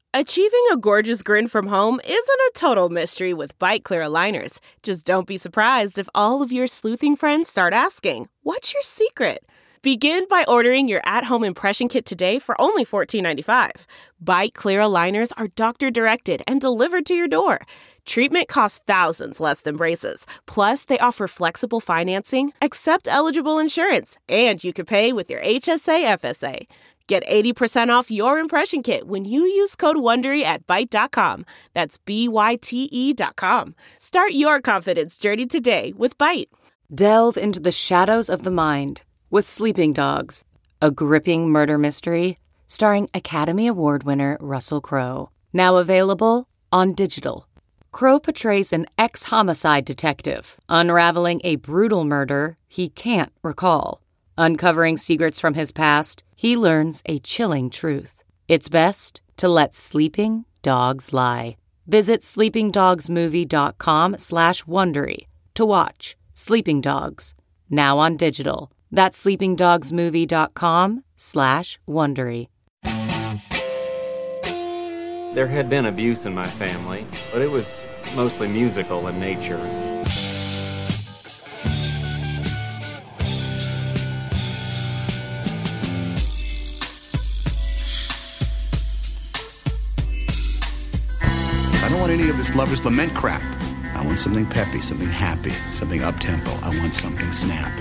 Achieving a gorgeous grin from home isn't a total mystery with Byte Clear aligners. Just don't be surprised if all of your sleuthing friends start asking, "What's your secret?" Begin by ordering your at-home impression kit today for only $14.95. Byte Clear aligners are doctor-directed and delivered to your door. Treatment costs thousands less than braces. Plus, they offer flexible financing, accept eligible insurance, and you can pay with your HSA FSA. Get 80% off your impression kit when you use code WONDERY at Byte.com. That's BYTE.com. Start your confidence journey today with Byte. Delve into the shadows of the mind with Sleeping Dogs, a gripping murder mystery starring Academy Award winner Russell Crowe. Now available on digital. Crowe portrays an ex-homicide detective unraveling a brutal murder he can't recall. Uncovering secrets from his past, he learns a chilling truth. It's best to let sleeping dogs lie. Visit sleepingdogsmovie.com/Wondery to watch Sleeping Dogs, now on digital. That's sleepingdogsmovie.com/Wondery. There had been abuse in my family, but it was mostly musical in nature. I don't want any of this lover's lament crap. I want something peppy, something happy, something up-tempo. I want something snappy.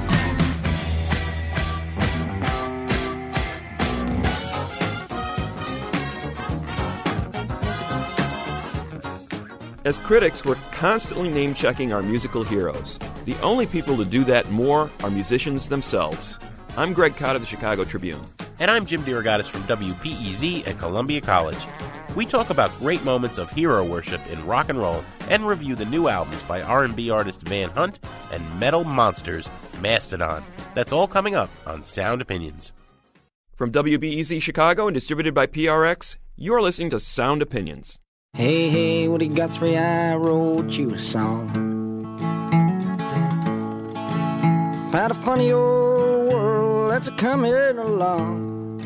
As critics, we're constantly name-checking our musical heroes. The only people to do that more are musicians themselves. I'm Greg Cott of the Chicago Tribune. And I'm Jim DeRogatis from WPEZ at Columbia College. We talk about great moments of hero worship in rock and roll and review the new albums by R&B artist Van Hunt and metal monsters Mastodon. That's all coming up on Sound Opinions. From WBEZ Chicago and distributed by PRX, you're listening to Sound Opinions. Hey, hey, Woody Guthrie, I wrote you a song about a funny old world that's a-coming along.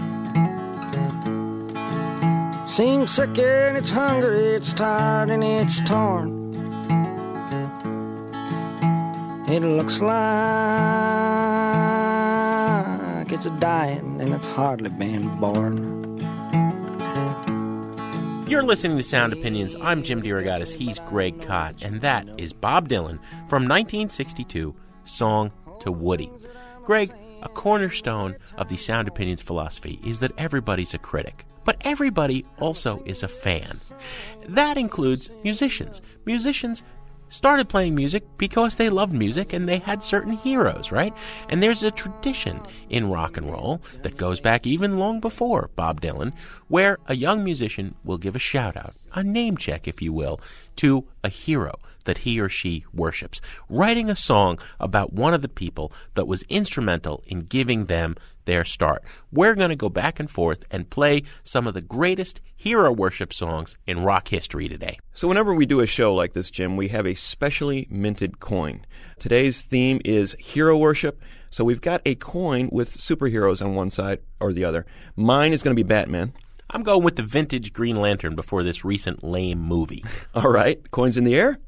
Seems sick and it's hungry, it's tired and it's torn. It looks like it's a dying and it's hardly been born. You're listening to Sound Opinions. I'm Jim DeRogatis. He's Greg Cott. And that is Bob Dylan from 1962, Song to Woody. Greg, a cornerstone of the Sound Opinions philosophy is that everybody's a critic. But everybody also is a fan. That includes musicians. Musicians started playing music because they loved music and they had certain heroes, right? And there's a tradition in rock and roll that goes back even long before Bob Dylan, where a young musician will give a shout-out, a name check, if you will, to a hero that he or she worships, writing a song about one of the people that was instrumental in giving them their start. We're going to go back and forth and play some of the greatest hero worship songs in rock history today. So whenever we do a show like this, Jim, we have a specially minted coin. Today's theme is hero worship, so we've got a coin with superheroes on one side or the other. Mine is going to be Batman. I'm going with the vintage Green Lantern before this recent lame movie. All right, coin's in the air.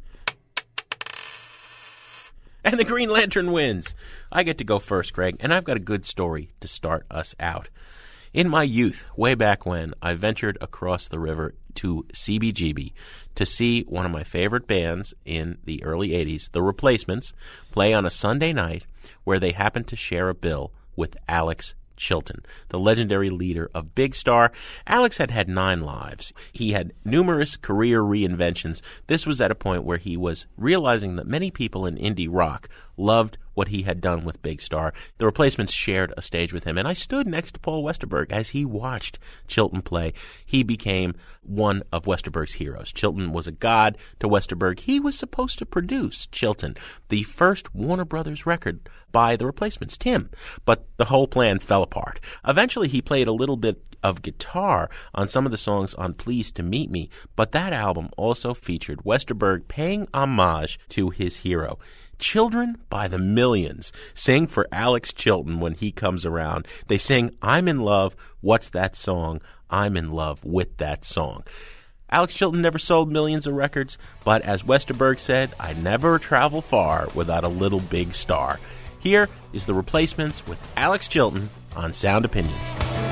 And the Green Lantern wins. I get to go first, Greg, and I've got a good story to start us out. In my youth, way back when, I ventured across the river to CBGB to see one of my favorite bands in the early 80s, The Replacements, play on a Sunday night where they happened to share a bill with Alex Chilton, the legendary leader of Big Star. Alex had had 9 lives. He had numerous career reinventions. This was at a point where he was realizing that many people in indie rock loved what he had done with Big Star. The Replacements shared a stage with him, and I stood next to Paul Westerberg as he watched Chilton play. He became one of Westerberg's heroes. Chilton was a god to Westerberg. He was supposed to produce Chilton, the first Warner Brothers record by The Replacements, Tim, but the whole plan fell apart. Eventually, he played a little bit of guitar on some of the songs on Pleased to Meet Me, but that album also featured Westerberg paying homage to his hero. Children by the millions sing for Alex Chilton when he comes around. They sing, "I'm in Love, What's That Song? I'm in love with that song. Alex Chilton never sold millions of records, but as Westerberg said, I never travel far without a little big star. Here is The Replacements with Alex Chilton on Sound Opinions.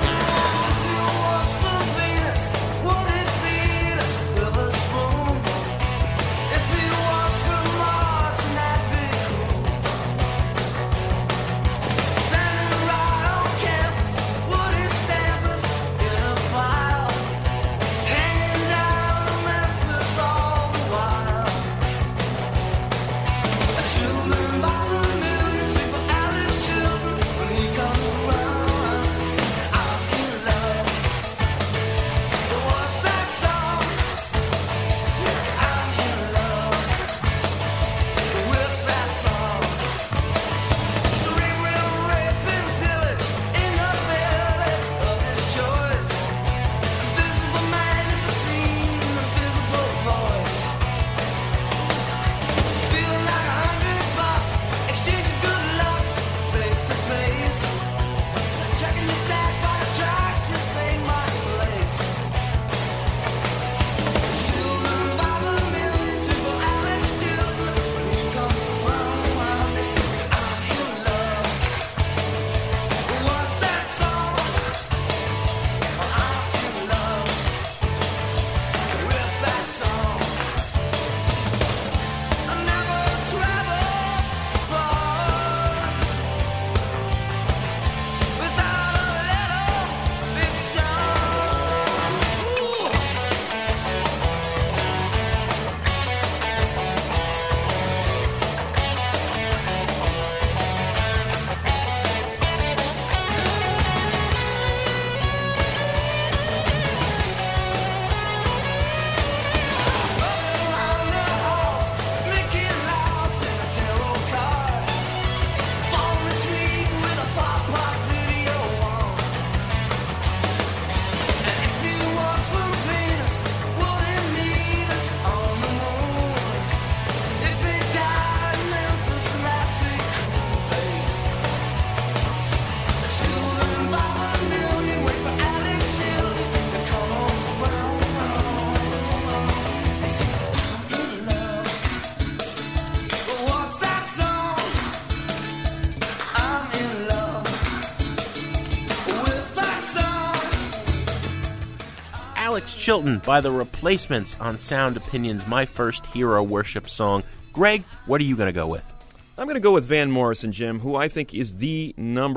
Alex Chilton by The Replacements on Sound Opinions, my first hero worship song. Greg, what are you going to go with? I'm going to go with Van Morrison, Jim, who I think is the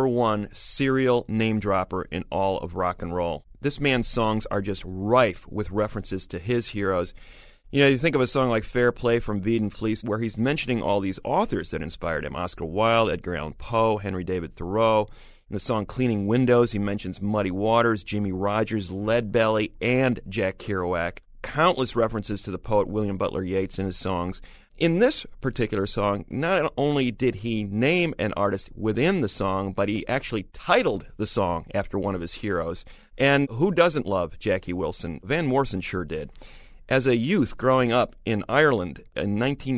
#1 serial name dropper in all of rock and roll. This man's songs are just rife with references to his heroes. You know, you think of a song like Fair Play from Veed and Fleece, where he's mentioning all these authors that inspired him: Oscar Wilde, Edgar Allan Poe, Henry David Thoreau. In the song Cleaning Windows, he mentions Muddy Waters, Jimmy Rogers, Leadbelly, and Jack Kerouac. Countless references to the poet William Butler Yeats in his songs. In this particular song, not only did he name an artist within the song, but he actually titled the song after one of his heroes. And who doesn't love Jackie Wilson? Van Morrison sure did. As a youth growing up in Ireland in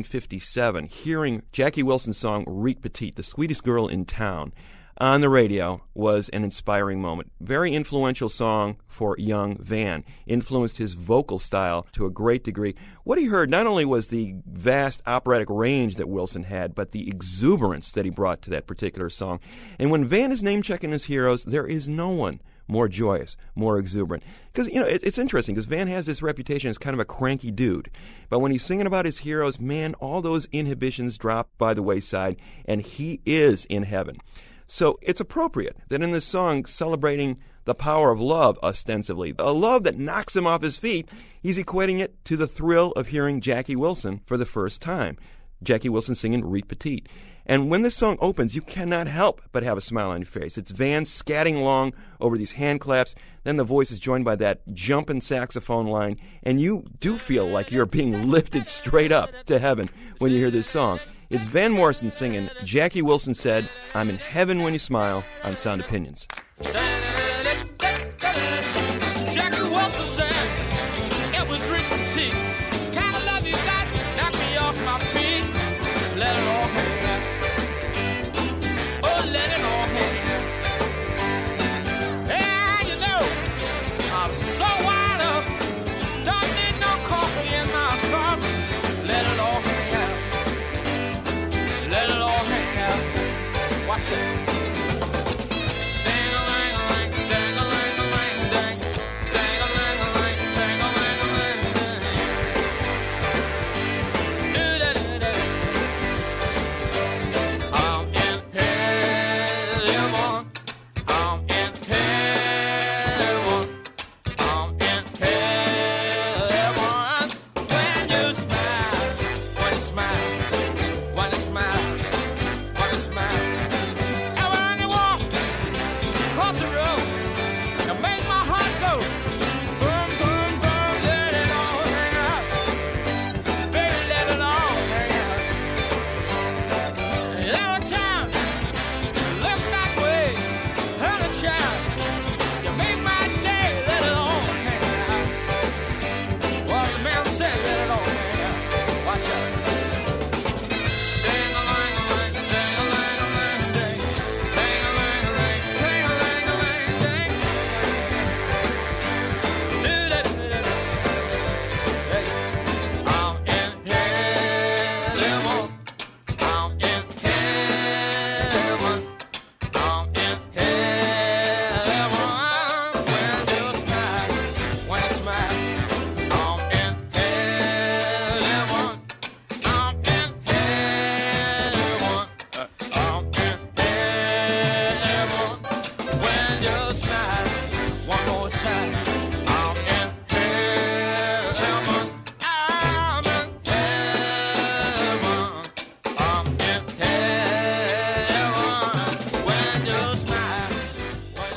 1957, hearing Jackie Wilson's song Reek Petite, the sweetest girl in town, on the radio was an inspiring moment. Very influential song for young Van. Influenced his vocal style to a great degree. What he heard not only was the vast operatic range that Wilson had, but the exuberance that he brought to that particular song. And when Van is name-checking his heroes, there is no one more joyous, more exuberant. Because, you know, it's interesting, because Van has this reputation as kind of a cranky dude. But when he's singing about his heroes, man, all those inhibitions drop by the wayside, and he is in heaven. So it's appropriate that in this song, celebrating the power of love, ostensibly, a love that knocks him off his feet, he's equating it to the thrill of hearing Jackie Wilson for the first time. Jackie Wilson singing Reek Petite. And when this song opens, you cannot help but have a smile on your face. It's Van scatting along over these hand claps, then the voice is joined by that jumping saxophone line, and you do feel like you're being lifted straight up to heaven when you hear this song. It's Van Morrison singing Jackie Wilson Said, I'm in Heaven When You Smile on Sound Opinions. Jackie Wilson said, it was Reek Petite. Kind of love you got, knock me off my feet. Let it all hang. Oh, let it all hang. Yeah, you know, I'm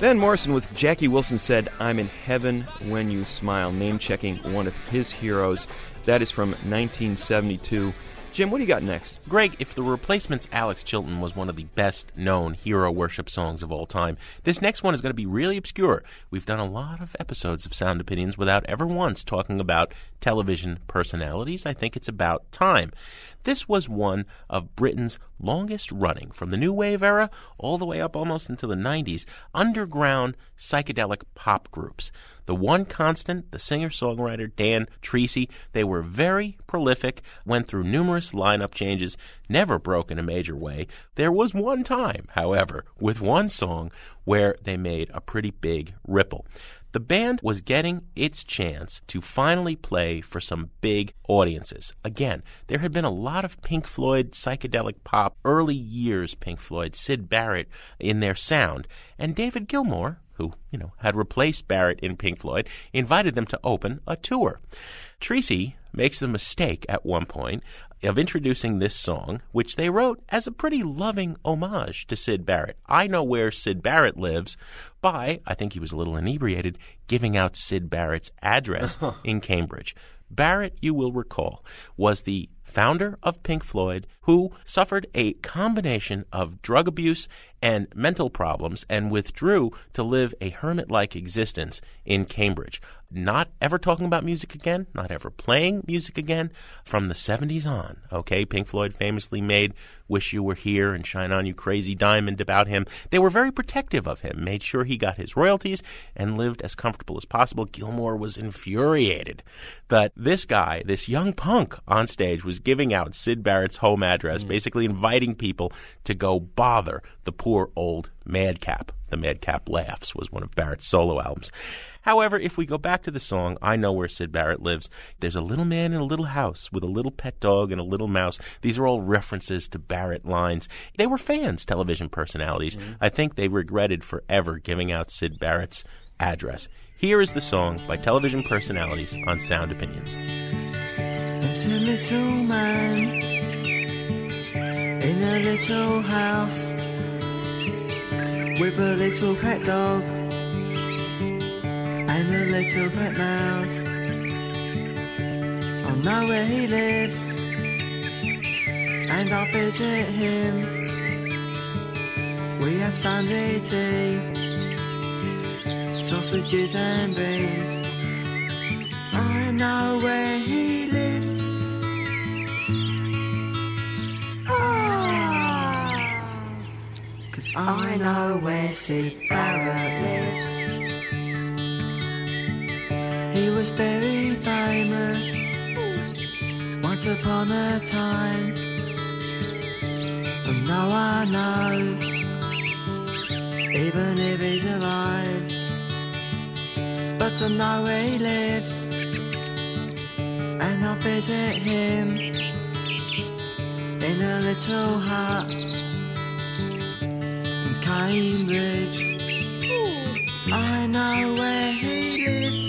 Van Morrison with Jackie Wilson Said, I'm in Heaven When You Smile, name-checking one of his heroes. That is from 1972. Jim, what do you got next? Greg, if The Replacement's Alex Chilton was one of the best-known hero worship songs of all time, this next one is going to be really obscure. We've done a lot of episodes of Sound Opinions without ever once talking about television personalities. I think it's about time. This was one of Britain's longest-running, from the New Wave era all the way up almost into the 90s, underground psychedelic pop groups. The one constant, the singer-songwriter Dan Treacy, they were very prolific, went through numerous lineup changes, never broke in a major way. There was one time, however, with one song where they made a pretty big ripple. The band was getting its chance to finally play for some big audiences. Again, there had been a lot of Pink Floyd psychedelic pop, early years Pink Floyd, Syd Barrett in their sound, and David Gilmour, who, had replaced Barrett in Pink Floyd, invited them to open a tour. Treacy makes the mistake at one point of introducing this song, which they wrote as a pretty loving homage to Syd Barrett. I Know Where Syd Barrett Lives, by, I think he was a little inebriated, giving out Syd Barrett's address in Cambridge. Barrett, you will recall, was the founder of Pink Floyd, who suffered a combination of drug abuse and mental problems and withdrew to live a hermit-like existence in Cambridge. Not ever talking about music again, not ever playing music again from the 70s on. Okay, Pink Floyd famously made Wish You Were Here and Shine On You Crazy Diamond about him. They were very protective of him, made sure he got his royalties and lived as comfortable as possible. Gilmour was infuriated that this guy, this young punk on stage, was giving out Syd Barrett's home address, basically inviting people to go bother the poor old Madcap. The Madcap Laughs was one of Barrett's solo albums. However, if we go back to the song, I Know Where Syd Barrett Lives, there's a little man in a little house with a little pet dog and a little mouse. These are all references to Barrett lines. They were fans, television personalities. I think they regretted forever giving out Syd Barrett's address. Here is the song by television personalities on Sound Opinions. There's a little man in a little house with a little pet dog and a little pet mouse. I know where he lives and I'll visit him. We have Sunday tea, sausages and beans. I know where he lives. Cause I know where Syd Barrett lives. He was very famous once upon a time, and no one knows, even if he's alive. But I know where he lives, and I'll visit him in a little hut in Cambridge. I know where he lives.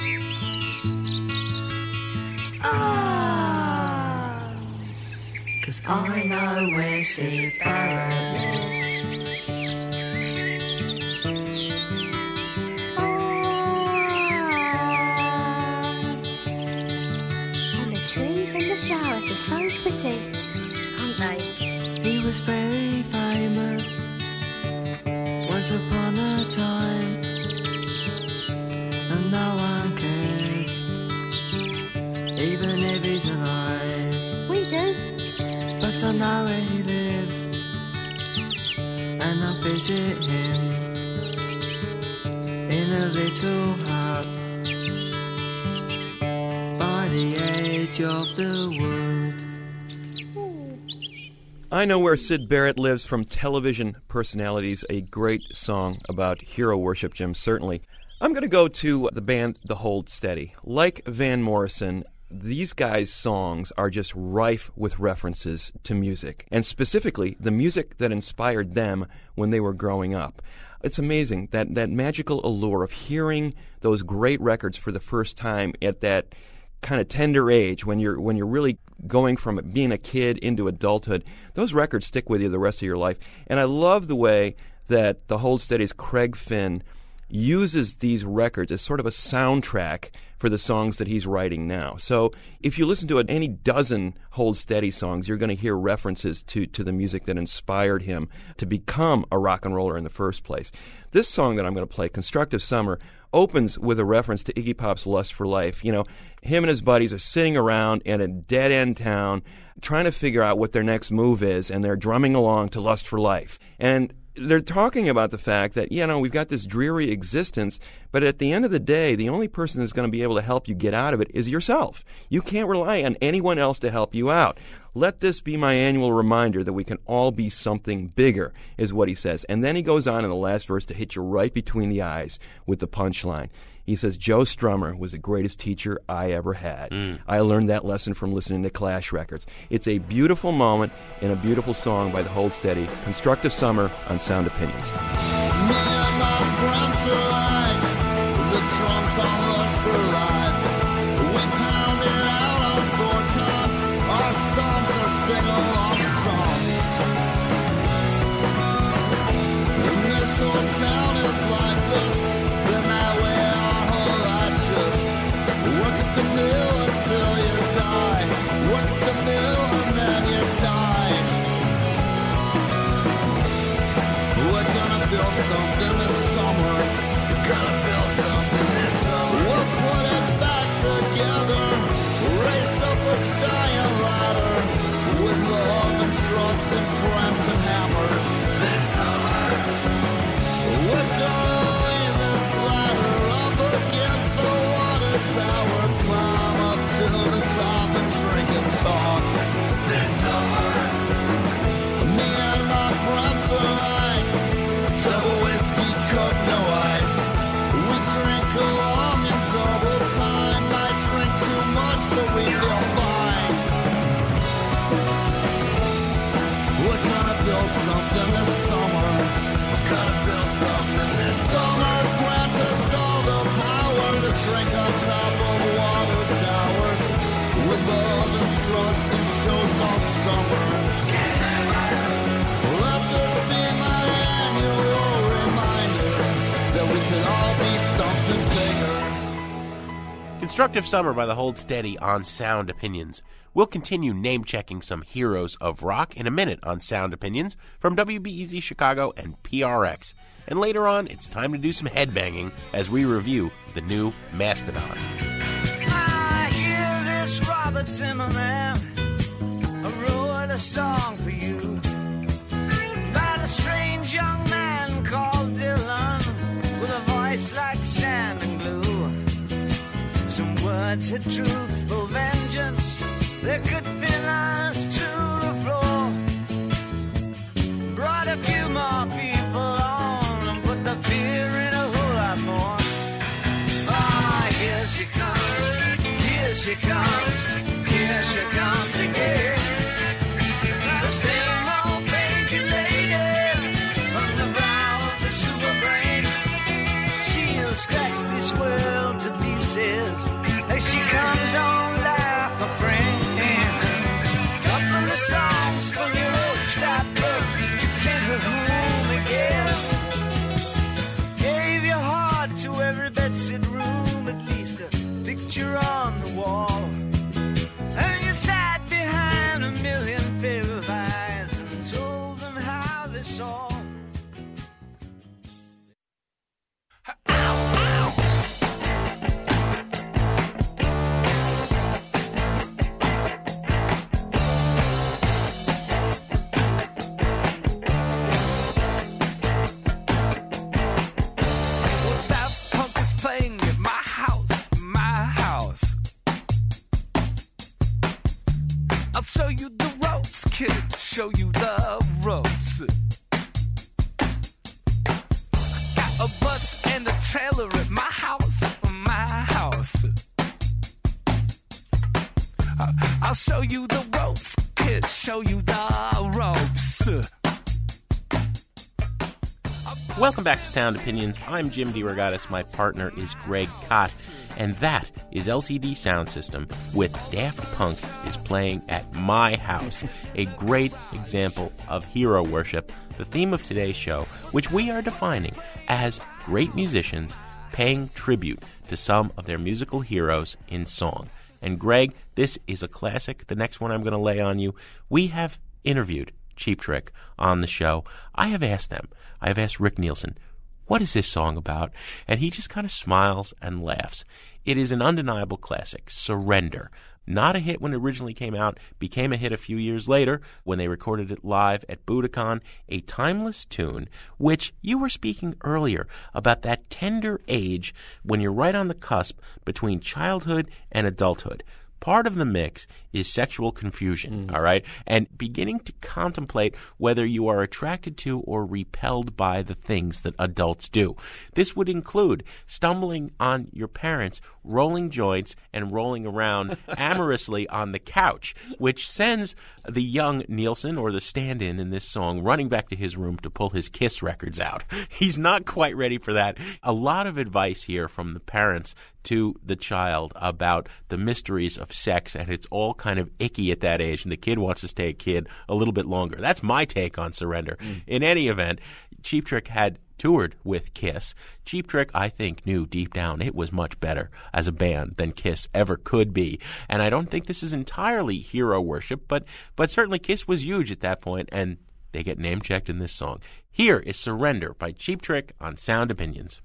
Cause I know where Syd Barrett lives. And the trees and the flowers are so pretty, aren't they? He was very famous once upon a time, and no one cares, even if he's alive. We do. But I know where he lives, and I visit him in a little hut by the edge of the wood. I Know Where Syd Barrett Lives from television personalities, a great song about hero worship, Jim, certainly. I'm going to go to the band The Hold Steady. Like Van Morrison, these guys' songs are just rife with references to music, and specifically the music that inspired them when they were growing up. It's amazing, that magical allure of hearing those great records for the first time at that kind of tender age, when you're really going from being a kid into adulthood. Those records stick with you the rest of your life. And I love the way that the Hold Steady's Craig Finn uses these records as sort of a soundtrack for the songs that he's writing now. So if you listen to any dozen Hold Steady songs, you're going to hear references to the music that inspired him to become a rock and roller in the first place. This song that I'm going to play, Constructive Summer, opens with a reference to Iggy Pop's Lust for Life. You know, him and his buddies are sitting around in a dead-end town trying to figure out what their next move is, and they're drumming along to Lust for Life. And they're talking about the fact that, you know, we've got this dreary existence, but at the end of the day, the only person that's going to be able to help you get out of it is yourself. You can't rely on anyone else to help you out. Let this be my annual reminder that we can all be something bigger, is what he says. And then he goes on in the last verse to hit you right between the eyes with the punchline. He says, Joe Strummer was the greatest teacher I ever had. I learned that lesson from listening to Clash records. It's a beautiful moment and a beautiful song by the Hold Steady, Constructive Summer on Sound Opinions. Me and my friends alike, the drums on Lust for Life. We pound it out on 4 times. Our songs are sing-along songs. And this whole town is like this. Been that way our whole lives. Just work at the mill until you die. Work at the mill and then you die. We're gonna build something this summer. We're gonna build something this summer. We'll put it back together. Race up a giant ladder. With love and trust and friends and hammers. This summer. We're gonna lean this ladder up against the water tower. Climb up to the top and drink and talk. This summer. Me and my friends are like double whiskey, coke, no ice. We drink along in double time. Might drink too much, but we feel fine. We're gonna build something this summer. We're gonna build something this summer. Grant us all the power to drink on top of water towers. With love and trust and shows all summer. Let this be my annual reminder that we can all be something bigger. Constructive Summer by the Hold Steady on Sound Opinions. We'll continue name-checking some heroes of rock in a minute on Sound Opinions from WBEZ Chicago and PRX. And later on, it's time to do some headbanging as we review the new Mastodon. I hear this Robert Zimmerman. I wrote a song for you about a strange young man called Dylan with a voice like sand and glue. Some words had truthful vengeance. They could pin us to the floor. Brought a few more people on and put the fear in a whole lot more. Ah, here she comes, here she comes, here she comes again. The same old crazy lady from the brow of the super brain. She'll scratch this world to pieces as she comes on like a friend. Couple of songs from your old stopper, send her home again. Gave your heart to every bedsit room, at least a picture on the wall. And you sat behind a million pair of eyes and told them how they saw. I'll show you the ropes, kid. Show you the ropes. Got a bus and a trailer at my house, my house. I'll show you the ropes, kid. Show you the ropes. Welcome back to Sound Opinions. I'm Jim DeRogatis. My partner is Greg Kot. And that is LCD Sound System with Daft Punk is Playing at My House, a great example of hero worship, the theme of today's show, which we are defining as great musicians paying tribute to some of their musical heroes in song. And Greg, this is a classic. The next one I'm going to lay on you. We have interviewed Cheap Trick on the show. I have asked Rick Nielsen, what is this song about? And he just kind of smiles and laughs. It is an undeniable classic, Surrender. Not a hit when it originally came out, became a hit a few years later when they recorded it live at Budokan, a timeless tune, which you were speaking earlier about that tender age when you're right on the cusp between childhood and adulthood. Part of the mix is sexual confusion, all right? And beginning to contemplate whether you are attracted to or repelled by the things that adults do. This would include stumbling on your parents, rolling joints, and rolling around amorously on the couch, which sends the young Nielsen, or the stand-in in this song, running back to his room to pull his Kiss records out. He's not quite ready for that. A lot of advice here from the parents to the child about the mysteries of sex, and it's all kind of icky at that age, and the kid wants to stay a kid a little bit longer. That's my take on Surrender. In any event, Cheap Trick had toured with Kiss. Cheap Trick, I think, knew deep down it was much better as a band than Kiss ever could be. And I don't think this is entirely hero worship, but certainly Kiss was huge at that point, and they get name-checked in this song. Here is Surrender by Cheap Trick on Sound Opinions.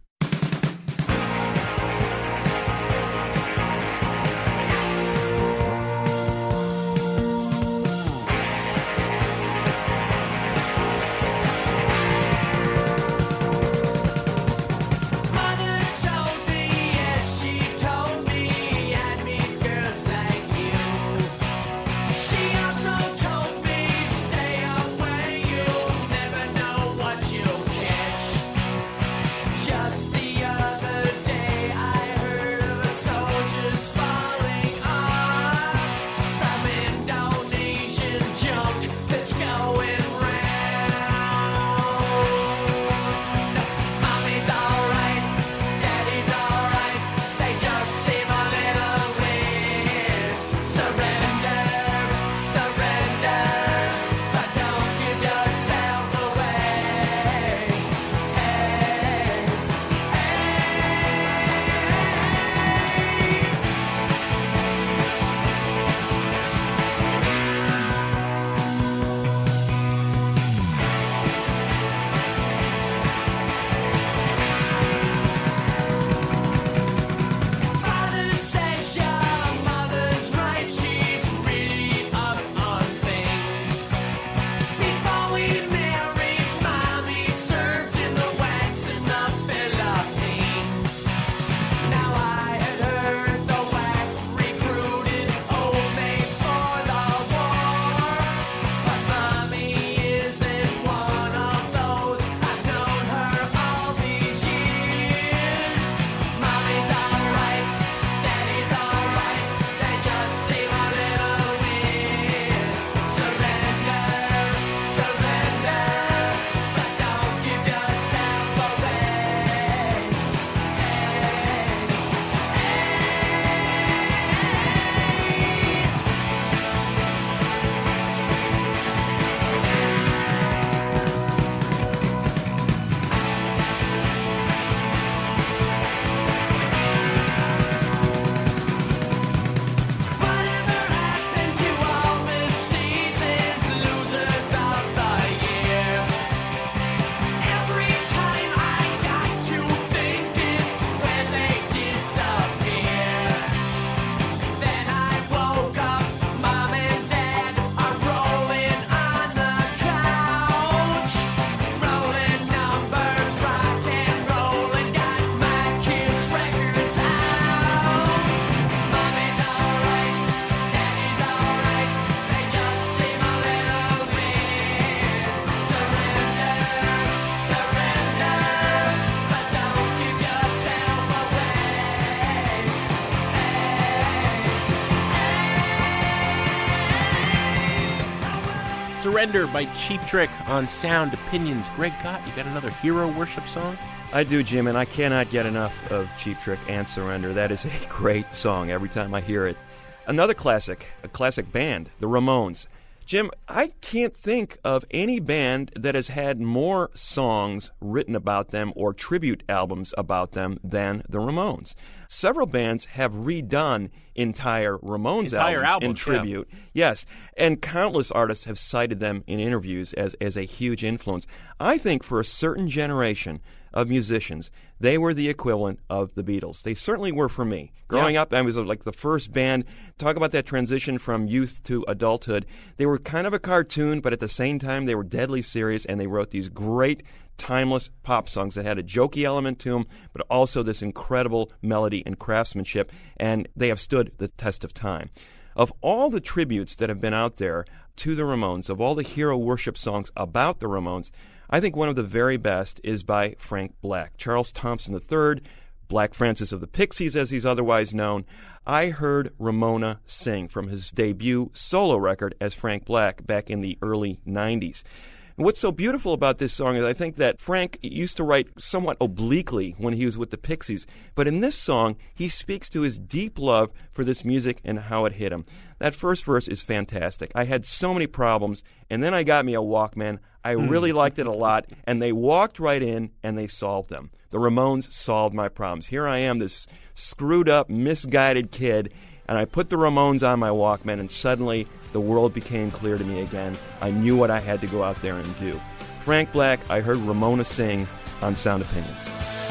Surrender by Cheap Trick on Sound Opinions. Greg Gott, you got another hero worship song? I do, Jim, and I cannot get enough of Cheap Trick and Surrender. That is a great song every time I hear it. Another classic, a classic band, the Ramones. Jim, I can't think of any band that has had more songs written about them or tribute albums about them than the Ramones. Several bands have redone entire Ramones albums in tribute. Yeah. Yes, and countless artists have cited them in interviews as a huge influence. I think for a certain generation of musicians, they were the equivalent of the Beatles. They certainly were for me. Growing up, I was like the first band. Talk about that transition from youth to adulthood. They were kind of a cartoon, but at the same time, they were deadly serious, and they wrote these great, timeless pop songs that had a jokey element to them, but also this incredible melody and craftsmanship, and they have stood the test of time. Of all the tributes that have been out there to the Ramones, of all the hero worship songs about the Ramones, I think one of the very best is by Frank Black. Charles Thompson III, Black Francis of the Pixies, as he's otherwise known. I heard Ramona sing from his debut solo record as Frank Black back in the early 90s. And what's so beautiful about this song is I think that Frank used to write somewhat obliquely when he was with the Pixies, but in this song, he speaks to his deep love for this music and how it hit him. That first verse is fantastic. I had so many problems, and then I got me a Walkman. I really liked it a lot, and they walked right in, and they solved them. The Ramones solved my problems. Here I am, this screwed up, misguided kid, and I put the Ramones on my Walkman, and suddenly the world became clear to me again. I knew what I had to go out there and do. Frank Black, I heard Ramona sing on Sound Opinions.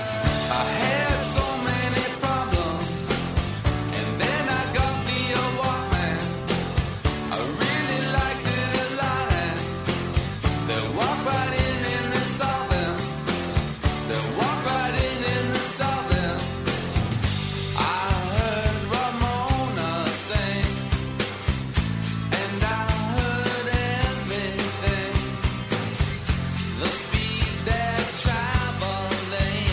I had so many problems, and then I got me a Walkman. I really liked it a lot. They walk right in and they solve them. They walk right in and they solve them. I heard Ramona sing, and I heard everything. The speed they're traveling,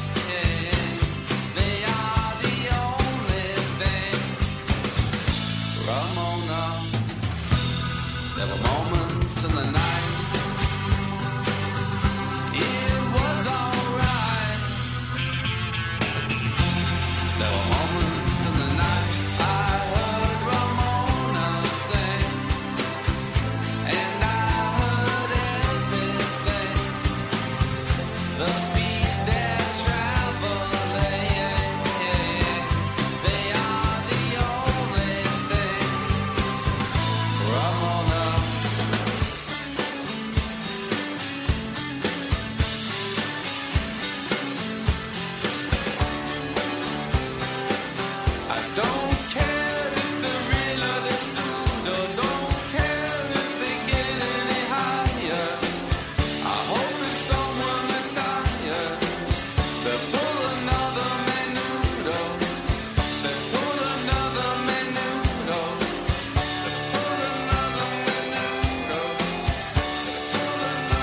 they are the only thing. Ramona, there were moments in the night. It was alright. There were moments in the night I heard Ramona sing, and I heard everything. The speed they're traveling, they are the only thing. Ramona. I don't care if they're real or they're pseudo. Don't care if they get any higher. I hope if someone retires, they pull another menudo. They pull another menudo. They pull another menudo. Pull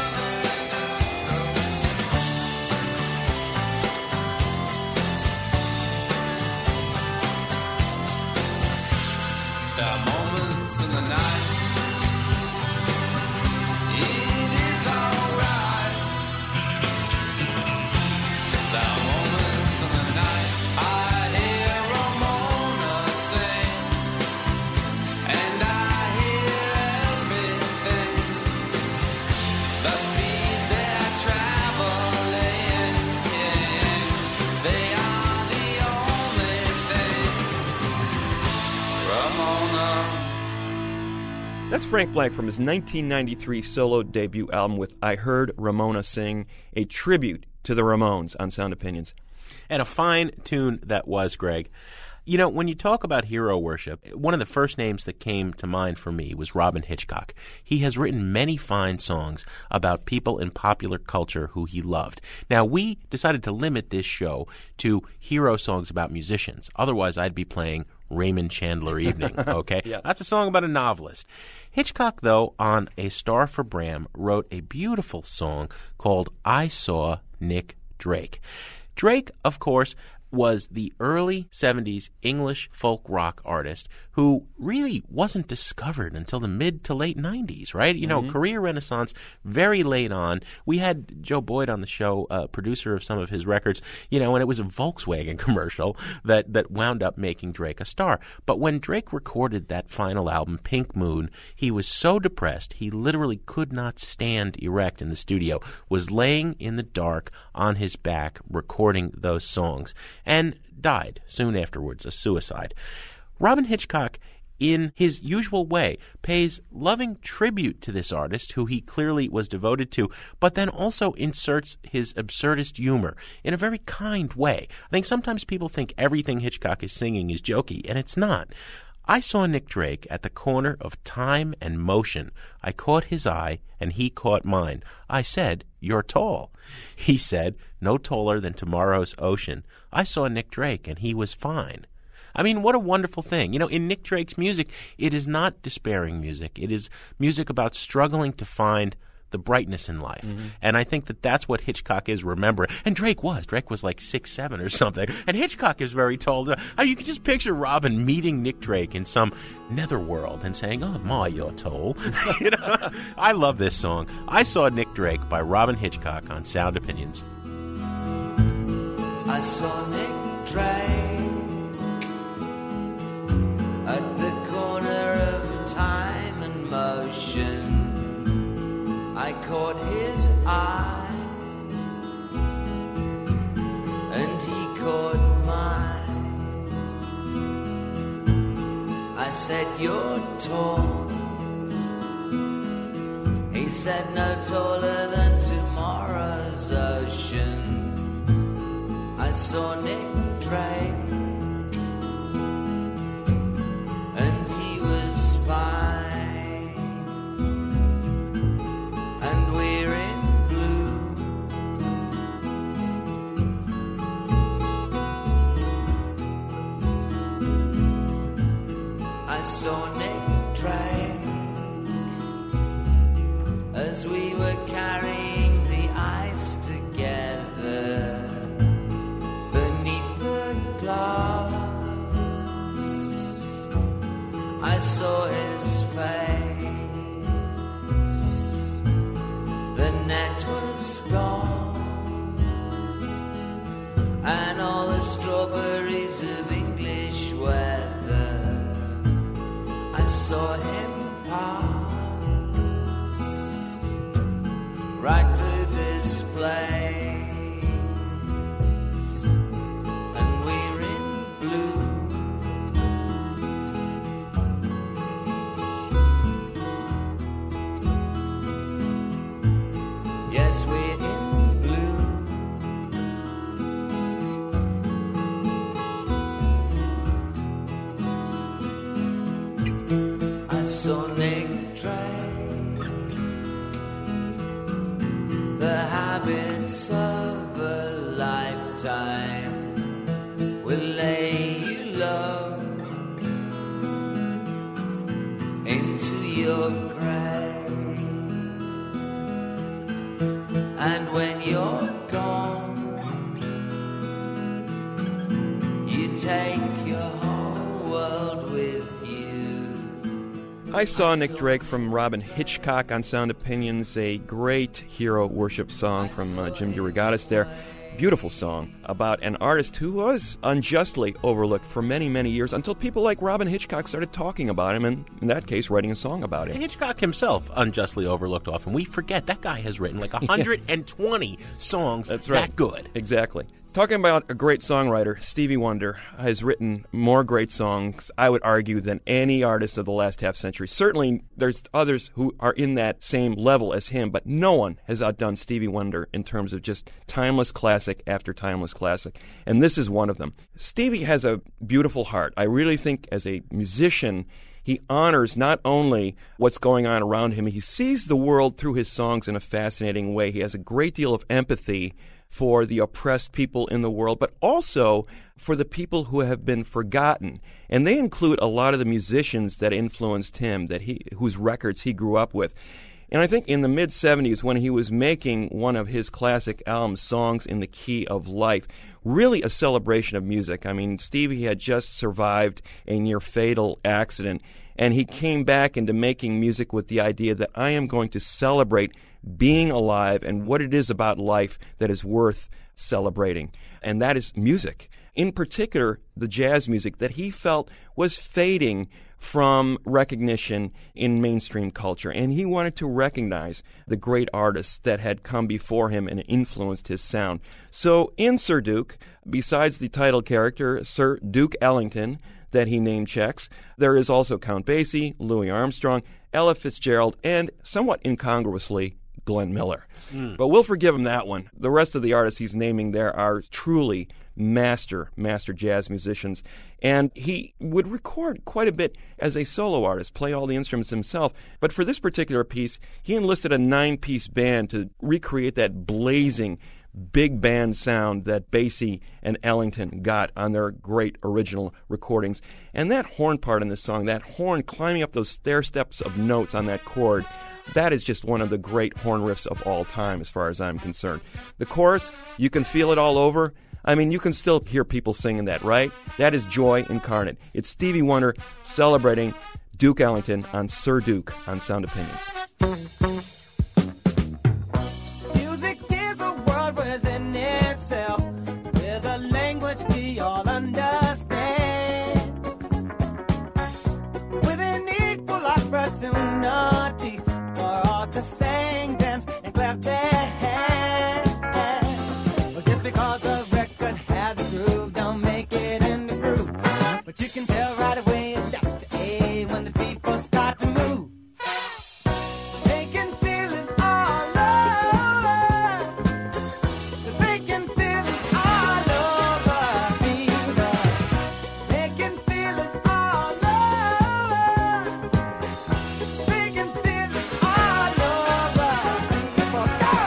There are moments in the night. It is alright. There are moments in the night. I hear Ramona sing, and I hear everything. The speed they're traveling, they are the only thing. Ramona. That's Frank Black from his 1993 solo debut album with I Heard Ramona Sing, a tribute to the Ramones on Sound Opinions. And a fine tune that was, Greg. You know, when you talk about hero worship, one of the first names that came to mind for me was Robyn Hitchcock. He has written many fine songs about people in popular culture who he loved. Now, we decided to limit this show to hero songs about musicians. Otherwise, I'd be playing Raymond Chandler Evening, okay? Yeah. That's a song about a novelist. Hitchcock, though, on A Star for Bram, wrote a beautiful song called I Saw Nick Drake. Drake, of course, was the early 70s English folk rock artist who really wasn't discovered until the mid to late 90s, right? You know, career renaissance very late on. We had Joe Boyd on the show, producer of some of his records, you know, and it was a Volkswagen commercial that wound up making Drake a star. But when Drake recorded that final album, Pink Moon, he was so depressed he literally could not stand erect in the studio, was laying in the dark on his back recording those songs, and died soon afterwards, a suicide. Robyn Hitchcock, in his usual way, pays loving tribute to this artist who he clearly was devoted to, but then also inserts his absurdist humor in a very kind way. I think sometimes people think everything Hitchcock is singing is jokey, and it's not. I saw Nick Drake at the corner of time and motion. I caught his eye, and he caught mine. I said, "You're tall." He said, "No taller than tomorrow's ocean." I saw Nick Drake, and he was fine. I mean, what a wonderful thing. You know, in Nick Drake's music, it is not despairing music. It is music about struggling to find the brightness in life. And I think that that's what Hitchcock is remembering. And Drake was. Drake was like 6'7" or something. And Hitchcock is very tall. You can just picture Robyn meeting Nick Drake in some netherworld and saying, "Oh, Ma, you're tall." You know? I love this song. I Saw Nick Drake by Robyn Hitchcock on Sound Opinions. I saw Nick Drake at the corner of time and motion. I caught his eye, and he caught mine. I said, "You're tall." He said, "No taller than tomorrow's ocean." I saw Nick Drake, and he was fine. And we're in blue. I saw Nick Drake as we were carrying the ice together beneath the glass. I saw his face. The net was gone, and all the strawberries of English weather. I saw him pass right through this place, and we're in blue. Yes, we're in blue. I saw Nick Drake. The habits of a lifetime will lay you low into your grave. And when you're gone, you take your whole world with you. I Saw Nick Drake from Robyn Hitchcock on Sound Opinions, a great hero worship song from Jim DeRogatis there. Beautiful song about an artist who was unjustly overlooked for many, many years until people like Robyn Hitchcock started talking about him, and in that case, writing a song about him. Hitchcock himself unjustly overlooked often. We forget that guy has written like 120 songs. That's right. That good. Exactly. Talking about a great songwriter, Stevie Wonder has written more great songs, I would argue, than any artist of the last half century. Certainly, there's others who are in that same level as him, but no one has outdone Stevie Wonder in terms of just timeless classic after timeless classic, and this is one of them. Stevie has a beautiful heart. I really think as a musician, he honors not only what's going on around him, he sees the world through his songs in a fascinating way. He has a great deal of empathy for the oppressed people in the world, but also for the people who have been forgotten. And they include a lot of the musicians that influenced him, whose records he grew up with. And I think in the mid-'70s, when he was making one of his classic albums, Songs in the Key of Life, really a celebration of music. I mean, Stevie had just survived a near-fatal accident, and he came back into making music with the idea that I am going to celebrate being alive and what it is about life that is worth celebrating. And that is music. In particular, the jazz music that he felt was fading from recognition in mainstream culture. And he wanted to recognize the great artists that had come before him and influenced his sound. So in Sir Duke, besides the title character, Sir Duke Ellington, that he name-checks, there is also Count Basie, Louis Armstrong, Ella Fitzgerald, and somewhat incongruously, Glenn Miller. But we'll forgive him that one. The rest of the artists he's naming there are truly master jazz musicians. And he would record quite a bit as a solo artist, play all the instruments himself. But for this particular piece, he enlisted a 9-piece band to recreate that blazing big band sound that Basie and Ellington got on their great original recordings. And that horn part in this song, that horn climbing up those stair steps of notes on that chord, that is just one of the great horn riffs of all time as far as I'm concerned. The chorus, you can feel it all over. I mean, you can still hear people singing that, right? That is joy incarnate. It's Stevie Wonder celebrating Duke Ellington on Sir Duke on Sound Opinions. Music is a world within itself, with a language we all understand, with an equal opportunity for all to sing, dance, and clap their hands. Well, just because the record has a groove, don't make it in the groove. But you can tell right away left to A when the people start to move. They can feel it all over. They can feel it all over people. They can feel it all over. They can feel it all over people.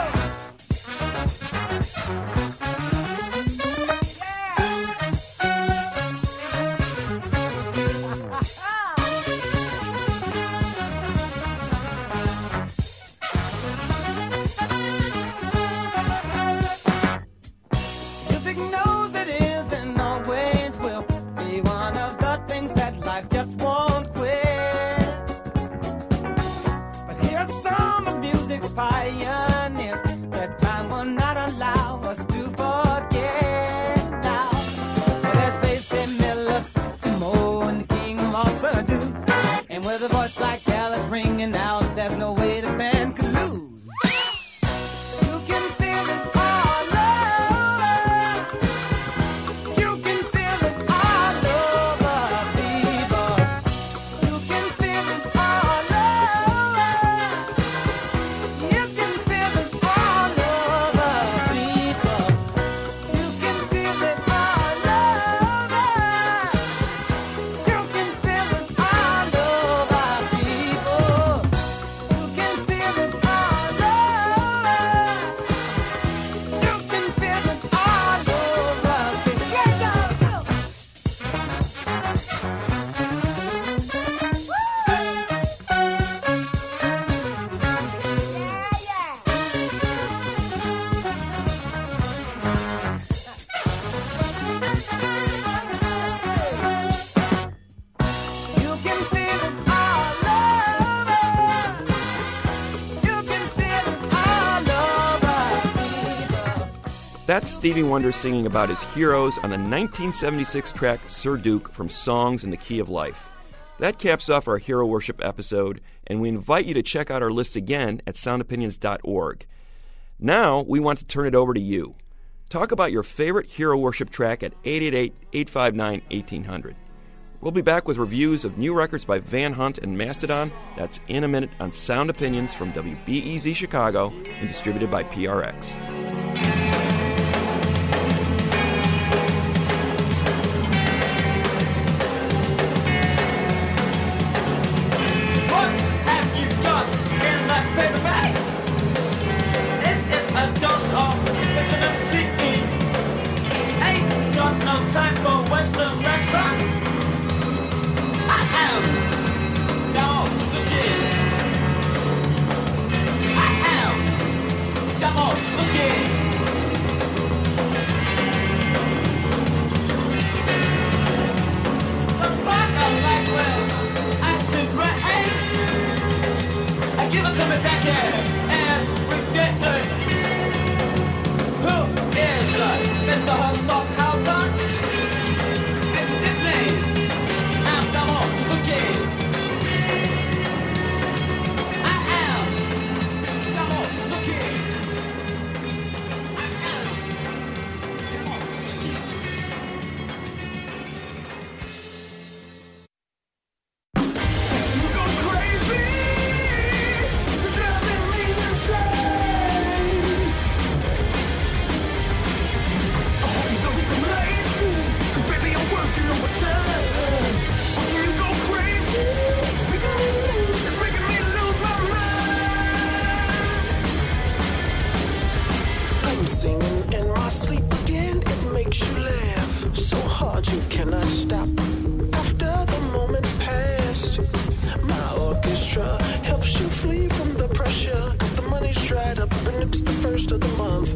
Music knows it is and always will be one of the things that life just won't quit. But here's some of music's pioneers that time will not allow us to forget now. There's Basie, Miller, Satchmo, and the king of all Sir Duke. And with a voice like Alice ringing out, there's no way the band could lose. You can feel it all over. You can feel it all over people. You can feel it all over. You can feel it all over people. You can feel it all over. You can feel it all over people. You can feel it all over. You can feel it all over people. Yeah, go, go. You can feel it all over. You can feel it all over people. That's Stevie Wonder singing about his heroes on the 1976 track Sir Duke from Songs in the Key of Life. That caps off our Hero Worship episode, and we invite you to check out our list again at soundopinions.org. Now, we want to turn it over to you. Talk about your favorite Hero Worship track at 888-859-1800. We'll be back with reviews of new records by Van Hunt and Mastodon. That's in a minute on Sound Opinions from WBEZ Chicago and distributed by PRX. What have you got in that paper bag? Is it a dose of vitamin C? Ain't got no time for Western lesson. I am yours to give. attack and forget it. Who is Mr. Stockhausen? It's Disney. I'm Tomo Suzuki. I am Tomo Suzuki. Singing in my sleep again, it makes you laugh so hard you cannot stop. After the moment's past, my orchestra helps you flee from the pressure, cause the money's dried up and it's the first of the month.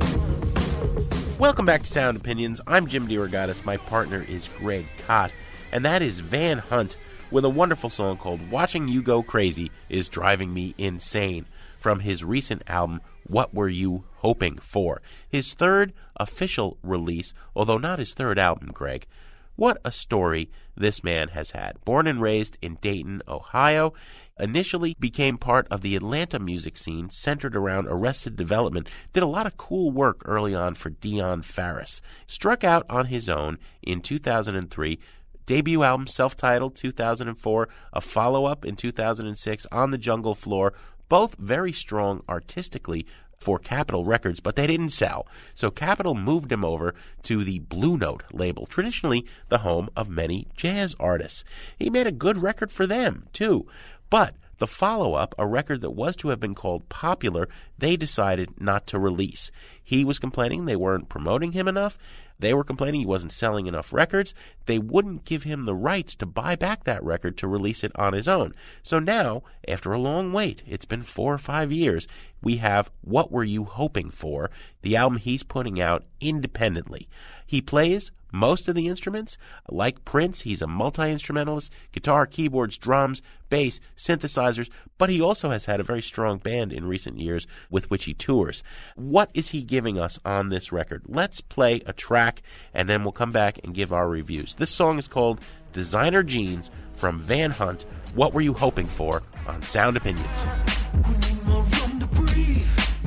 Welcome back to Sound Opinions. I'm Jim DeRogatis. My partner is Greg Kot, and that is Van Hunt with a wonderful song called Watching You Go Crazy Is Driving Me Insane from his recent album, What Were You Hoping For? His third official release, although not his third album, Greg. What a story this man has had. Born and raised in Dayton, Ohio, initially became part of the Atlanta music scene centered around Arrested Development, did a lot of cool work early on for Dion Farris. Struck out on his own in 2003, debut album self-titled 2004, a follow-up in 2006, On the Jungle Floor, both very strong artistically for Capitol Records, but they didn't sell. So Capitol moved him over to the Blue Note label, traditionally the home of many jazz artists. He made a good record for them, too. But the follow-up, a record that was to have been called Popular, they decided not to release. He was complaining they weren't promoting him enough. They were complaining he wasn't selling enough records. They wouldn't give him the rights to buy back that record to release it on his own. So now, after a long wait, it's been 4 or 5 years, we have What Were You Hoping For, the album he's putting out independently. He plays most of the instruments. Like Prince, he's a multi-instrumentalist, guitar, keyboards, drums, bass, synthesizers, but he also has had a very strong band in recent years with which he tours. What is he giving us on this record? Let's play a track, and then we'll come back and give our reviews. This song is called Designer Jeans from Van Hunt. What Were You Hoping For on Sound Opinions? We need more room to breathe.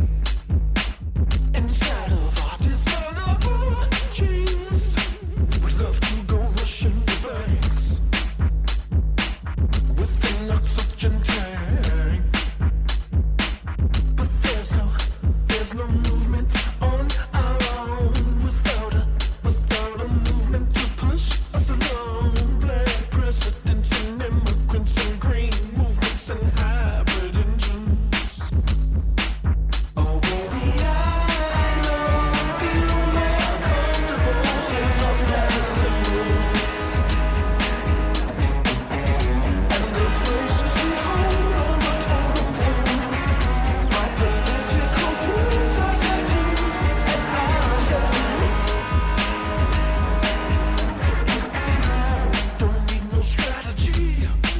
Inside of our designer jeans, we'd love to go rushing to banks with an oxygen tank. But there's no movement on our own without a movement to push us along. Black presidents and immigrants and green movements and hybrid engines. Oh baby, I know you feel more comfortable in those medicines and the places we hold on the totem pole. My political views are tattoos and I don't need no strategy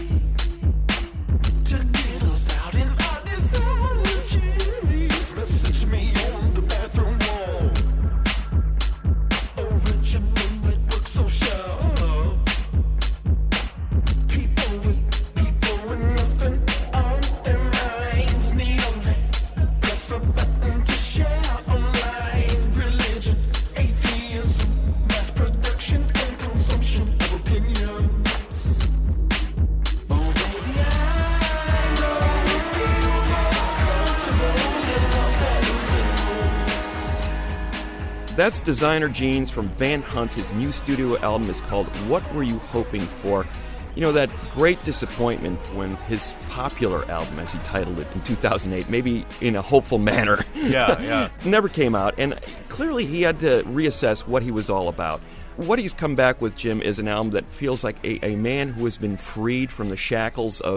to get us out in our designer jeans. Message me on the bathroom wall. Original network social. People with nothing on their minds need only press a button to share online. Religion, atheism, mass production and consumption of opinions. Oh baby, I know you feel more comfortable in those medicines. That's Designer Jeans from Van Hunt. His new studio album is called What Were You Hoping For? You know, that great disappointment when his Popular album, as he titled it in 2008, maybe in a hopeful manner, never came out. And clearly he had to reassess what he was all about. What he's come back with, Jim, is an album that feels like a man who has been freed from the shackles of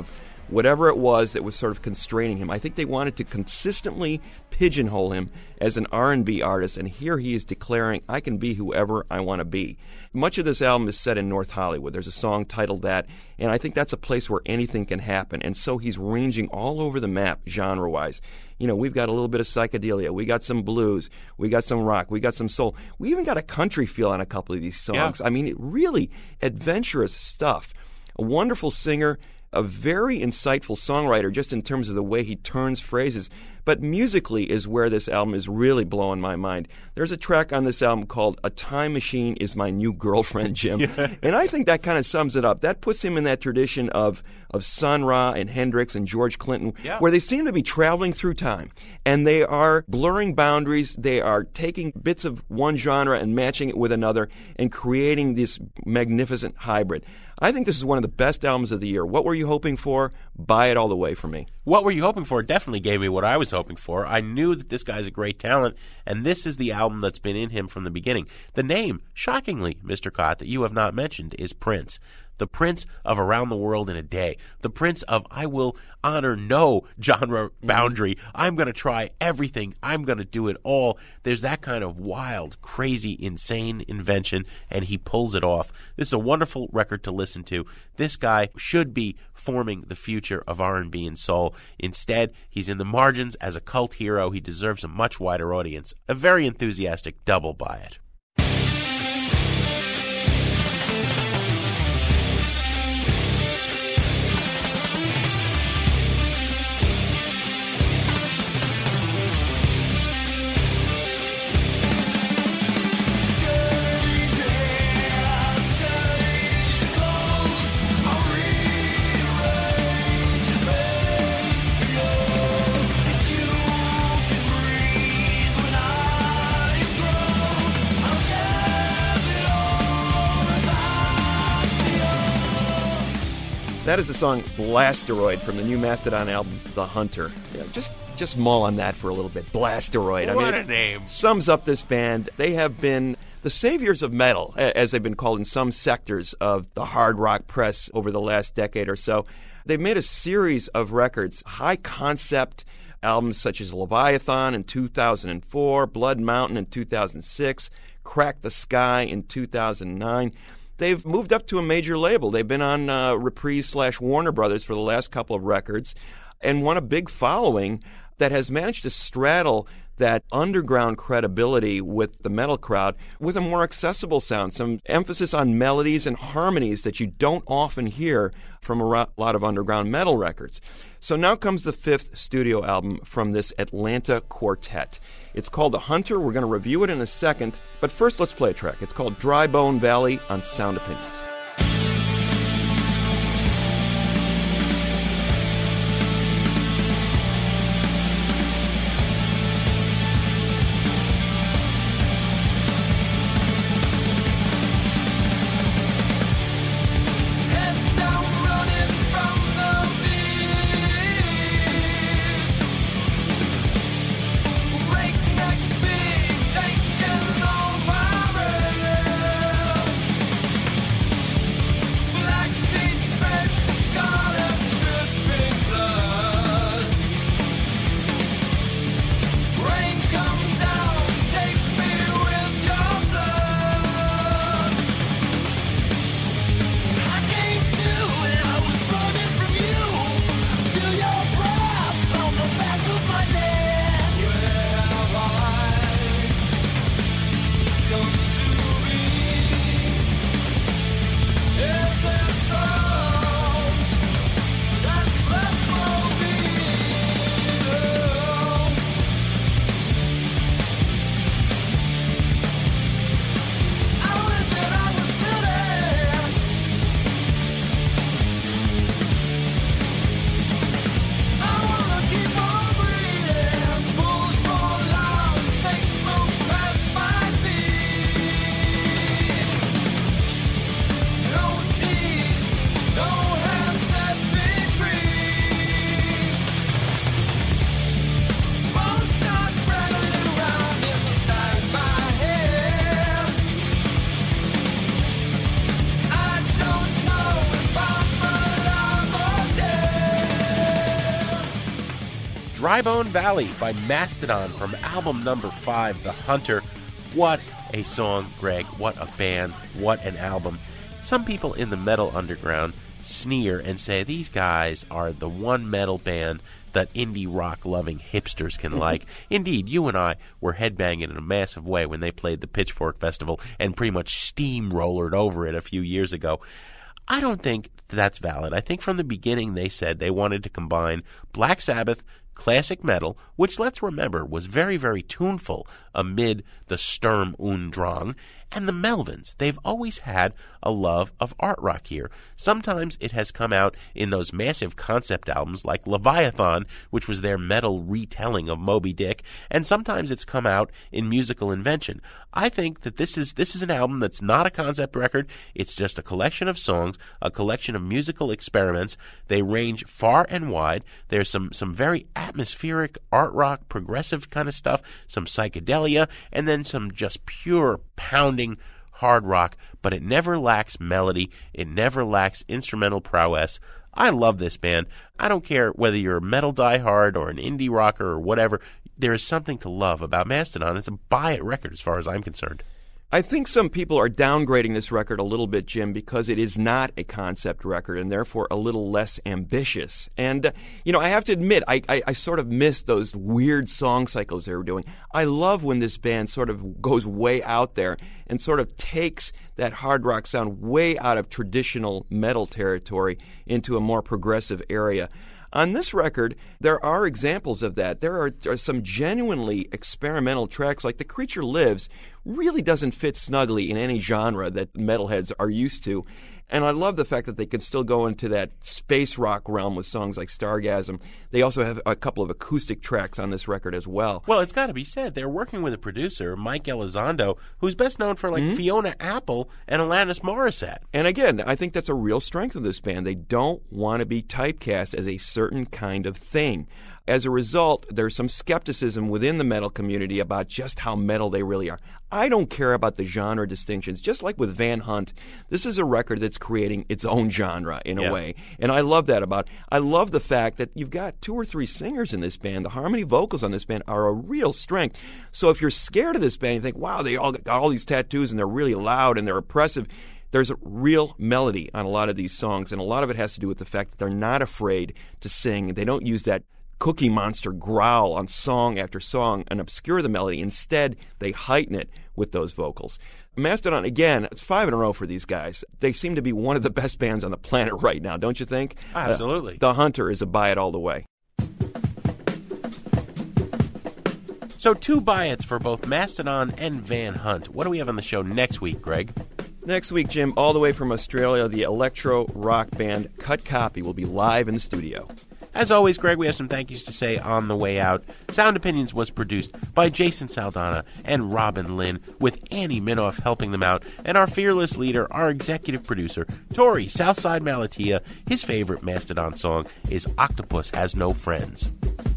whatever it was that was sort of constraining him. I think they wanted to consistently pigeonhole him as an R&B artist, and here he is declaring, I can be whoever I want to be. Much of this album is set in North Hollywood. There's a song titled that, and I think that's a place where anything can happen. And so he's ranging all over the map genre-wise. You know, we've got a little bit of psychedelia. We got some blues. We got some rock. We got some soul. We even got a country feel on a couple of these songs. Yeah. I mean, really adventurous stuff. A wonderful singer, a very insightful songwriter just in terms of the way he turns phrases. But musically is where this album is really blowing my mind. There's a track on this album called A Time Machine Is My New Girlfriend, Jim. And I think that kind of sums it up. That puts him in that tradition of Sun Ra and Hendrix and George Clinton, where they seem to be traveling through time. And they are blurring boundaries. They are taking bits of one genre and matching it with another and creating this magnificent hybrid. I think this is one of the best albums of the year. What were you hoping for? Buy it all the way for me. What were you hoping for? It definitely gave me what I was hoping for. I knew that this guy's a great talent, and this is the album that's been in him from the beginning. The name, shockingly, Mr. Cott, that you have not mentioned is Prince. The Prince of Around the World in a Day. The Prince of I will honor no genre boundary. I'm going to try everything. I'm going to do it all. There's that kind of wild, crazy, insane invention, and he pulls it off. This is a wonderful record to listen to. This guy should be forming the future of R&B and soul. Instead, he's in the margins as a cult hero. He deserves a much wider audience. A very enthusiastic double buy it. That is the song Blasteroid from the new Mastodon album, The Hunter. Yeah, just mull on that for a little bit. Blasteroid. What a name. Sums up this band. They have been the saviors of metal, as they've been called in some sectors of the hard rock press over the last decade or so. They've made a series of records, high-concept albums such as Leviathan in 2004, Blood Mountain in 2006, Crack the Sky in 2009. They've moved up to a major label. They've been on Reprise/Warner Brothers for the last couple of records and won a big following that has managed to straddle that underground credibility with the metal crowd with a more accessible sound, some emphasis on melodies and harmonies that you don't often hear from a lot of underground metal records. So now comes the fifth studio album from this Atlanta quartet. It's called The Hunter. We're going to review it in a second, but first let's play a track. It's called Dry Bone Valley on Sound Opinions. Drybone Valley by Mastodon from album number 5, The Hunter. What a song, Greg. What a band. What an album. Some people in the metal underground sneer and say these guys are the one metal band that indie rock-loving hipsters can like. Indeed, you and I were headbanging in a massive way when they played the Pitchfork Festival and pretty much steamrollered over it a few years ago. I don't think that's valid. I think from the beginning they said they wanted to combine Black Sabbath, classic metal, which, let's remember, was very, very tuneful amid the Sturm und Drang, and the Melvins. They've always had a love of art rock here. Sometimes it has come out in those massive concept albums like Leviathan, which was their metal retelling of Moby Dick, and sometimes it's come out in musical invention. I think that this is an album that's not a concept record. It's just a collection of songs, a collection of musical experiments. They range far and wide. There's some very atmospheric art rock, progressive kind of stuff, some psychedelia, and then some just pure pounding hard rock, but it never lacks melody. It never lacks instrumental prowess. I love this band. I don't care whether you're a metal diehard or an indie rocker or whatever. There is something to love about Mastodon. It's a buy-it record as far as I'm concerned. I think some people are downgrading this record a little bit, Jim, because it is not a concept record and therefore a little less ambitious. And, I have to admit, I sort of miss those weird song cycles they were doing. I love when this band sort of goes way out there and sort of takes that hard rock sound way out of traditional metal territory into a more progressive area. On this record, there are examples of that. There are some genuinely experimental tracks, like The Creature Lives really doesn't fit snugly in any genre that metalheads are used to. And I love the fact that they can still go into that space rock realm with songs like Stargasm. They also have a couple of acoustic tracks on this record as well. Well, it's got to be said, they're working with a producer, Mike Elizondo, who's best known for Fiona Apple and Alanis Morissette. And again, I think that's a real strength of this band. They don't want to be typecast as a certain kind of thing. As a result, there's some skepticism within the metal community about just how metal they really are. I don't care about the genre distinctions. Just like with Van Hunt, this is a record that's creating its own genre in a way. And I love that about it. I love the fact that you've got 2 or 3 singers in this band. The harmony vocals on this band are a real strength. So if you're scared of this band, you think, wow, they all got all these tattoos and they're really loud and they're oppressive. There's a real melody on a lot of these songs, and a lot of it has to do with the fact that they're not afraid to sing. They don't use that Cookie Monster growl on song after song and obscure the melody. Instead, they heighten it with those vocals. Mastodon, again, it's 5 in a row for these guys. They seem to be one of the best bands on the planet right now, don't you think? Absolutely. The Hunter is a buy it all the way. So 2 buy-its for both Mastodon and Van Hunt. What do we have on the show next week, Greg? Next week, Jim, all the way from Australia, the electro rock band Cut Copy will be live in the studio. As always, Greg, we have some thank yous to say on the way out. Sound Opinions was produced by Jason Saldana and Robin Lynn, with Annie Minoff helping them out, and our fearless leader, our executive producer, Tori Southside Malatia. His favorite Mastodon song is Octopus Has No Friends.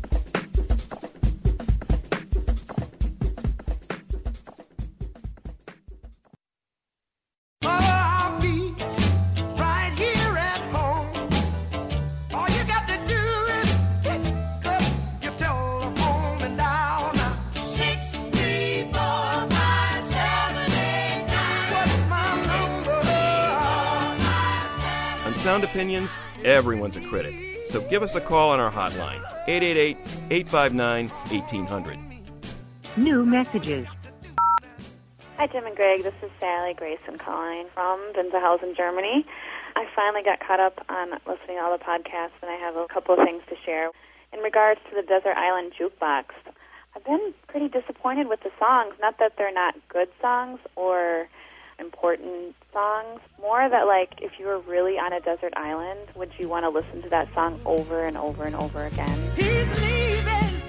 Sound Opinions, everyone's a critic. So give us a call on our hotline, 888-859-1800. New messages. Hi, Jim and Greg. This is Sally Grayson calling from Winterhausen, Germany. I finally got caught up on listening to all the podcasts, and I have a couple of things to share. In regards to the Desert Island Jukebox, I've been pretty disappointed with the songs. Not that they're not good songs or important songs, more that, like, if you were really on a desert island, would you want to listen to that song over and over and over again? He's leaving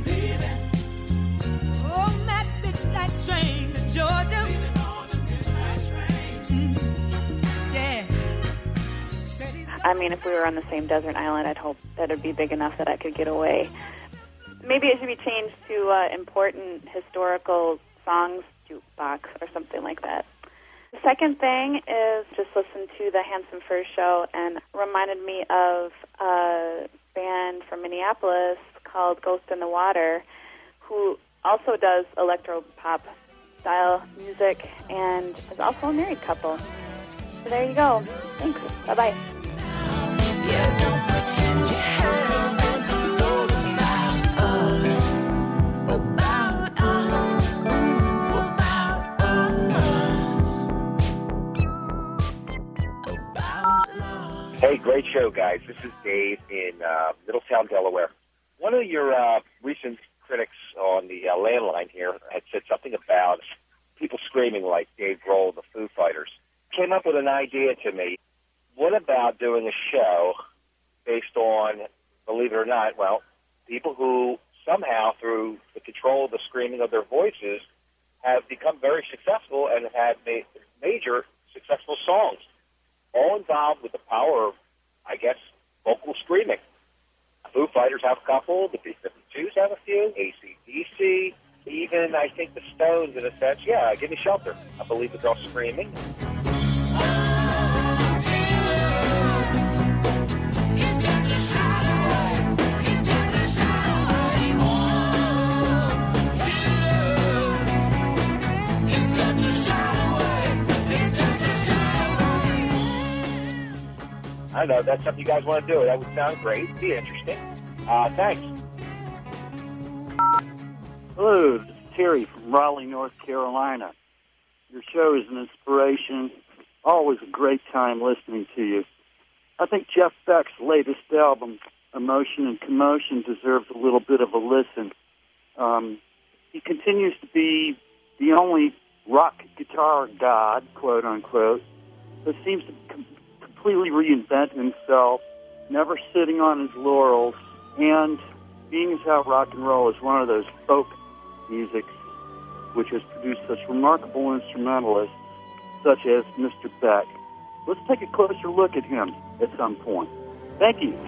on that midnight train to Georgia. Yeah. I mean, if we were on the same desert island, I'd hope that it'd be big enough that I could get away. Maybe it should be changed to important historical songs jukebox or something like that. The second thing is just listen to the Handsome Furs show, and reminded me of a band from Minneapolis called Ghost in the Water, who also does electro-pop style music and is also a married couple. So there you go. Thanks. Bye-bye. Yeah, don't pretend you haven't thought about us. About us. About us. Hey, great show, guys. This is Dave in Middletown, Delaware. One of your recent critics on the landline here had said something about people screaming like Dave Grohl, the Foo Fighters. Came up with an idea to me. What about doing a show based on, believe it or not, well, people who somehow, through the control of the screaming of their voices, have become very successful and have had major successful songs, all involved with the power of, I guess, vocal screaming. Foo Fighters have a couple, the B-52s have a few, AC/DC, even, I think, the Stones, in a sense. Yeah, Give Me Shelter. I believe it's all screaming. I don't know, that's something you guys want to do. That would sound great. Be interesting. Thanks. Hello, this is Terry from Raleigh, North Carolina. Your show is an inspiration. Always a great time listening to you. I think Jeff Beck's latest album, Emotion and Commotion, deserves a little bit of a listen. He continues to be the only rock guitar god, quote unquote, that seems to completely reinvent himself, never sitting on his laurels, and being as how rock and roll is one of those folk musics which has produced such remarkable instrumentalists such as Mr. Beck. Let's take a closer look at him at some point. Thank you.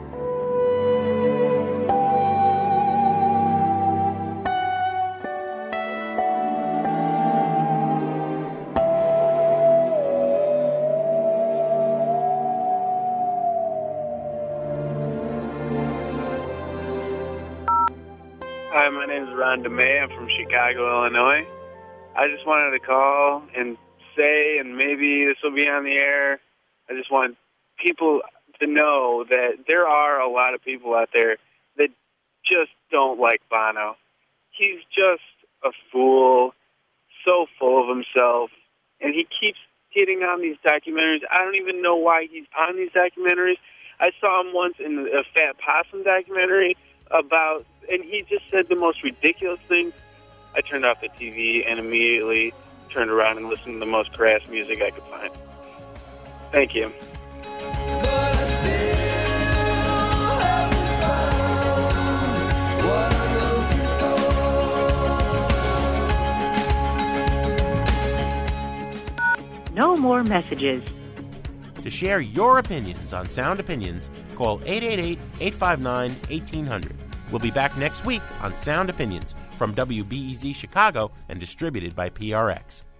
Hi, my name is Ron DeMay. I'm from Chicago, Illinois. I just wanted to call and say, and maybe this will be on the air, I just want people to know that there are a lot of people out there that just don't like Bono. He's just a fool, so full of himself, and he keeps getting on these documentaries. I don't even know why he's on these documentaries. I saw him once in a Fat Possum documentary about, and he just said the most ridiculous things. I turned off the TV and immediately turned around and listened to the most crass music I could find. Thank you. No more messages. To share your opinions on Sound Opinions, call 888-859-1800. We'll be back next week on Sound Opinions from WBEZ Chicago and distributed by PRX.